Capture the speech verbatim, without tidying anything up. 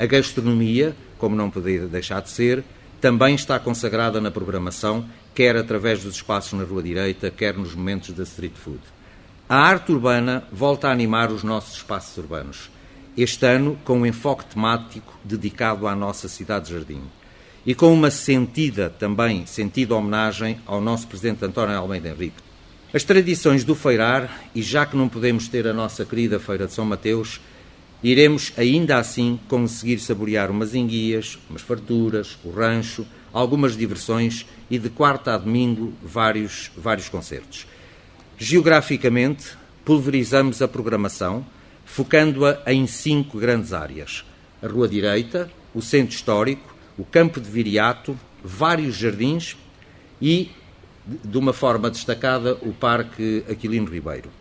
A gastronomia, como não podia deixar de ser, também está consagrada na programação, quer através dos espaços na Rua Direita, quer nos momentos da street food. A arte urbana volta a animar os nossos espaços urbanos, este ano com um enfoque temático dedicado à nossa cidade-jardim e com uma sentida, também sentida homenagem ao nosso Presidente António Almeida Henrique. As tradições do feirar, e já que não podemos ter a nossa querida Feira de São Mateus, iremos ainda assim conseguir saborear umas enguias, umas farturas, o rancho, algumas diversões e de quarta a domingo vários, vários concertos. Geograficamente, pulverizamos a programação, focando-a em cinco grandes áreas: a Rua Direita, o Centro Histórico, o Campo de Viriato, vários jardins e, de uma forma destacada, o Parque Aquilino Ribeiro.